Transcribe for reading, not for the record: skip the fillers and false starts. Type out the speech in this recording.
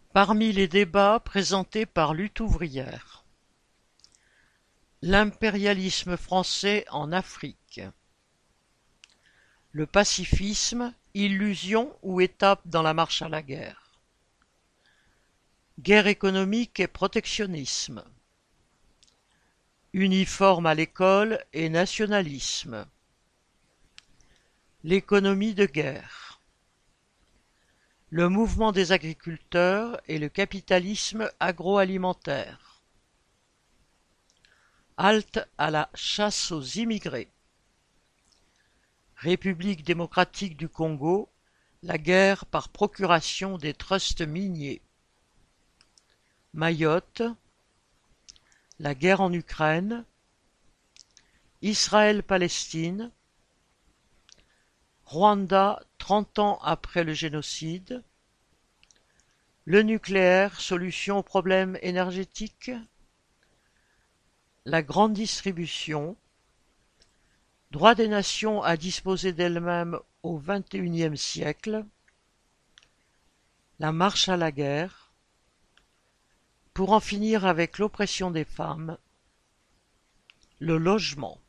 Parmi les débats présentés par Lutte ouvrière, l'impérialisme français en Afrique, le pacifisme, illusion ou étape dans la marche à la guerre, guerre économique et protectionnisme, uniforme à l'école et nationalisme, l'économie de guerre, le mouvement des agriculteurs et le capitalisme agroalimentaire, halte à la chasse aux immigrés, République démocratique du Congo, la guerre par procuration des trusts miniers, Mayotte, la guerre en Ukraine, Israël-Palestine, Rwanda 30 ans après le génocide, le nucléaire, solution aux problèmes énergétiques, la grande distribution, droit des nations à disposer d'elles-mêmes au XXIe siècle, la marche à la guerre, pour en finir avec l'oppression des femmes, le logement.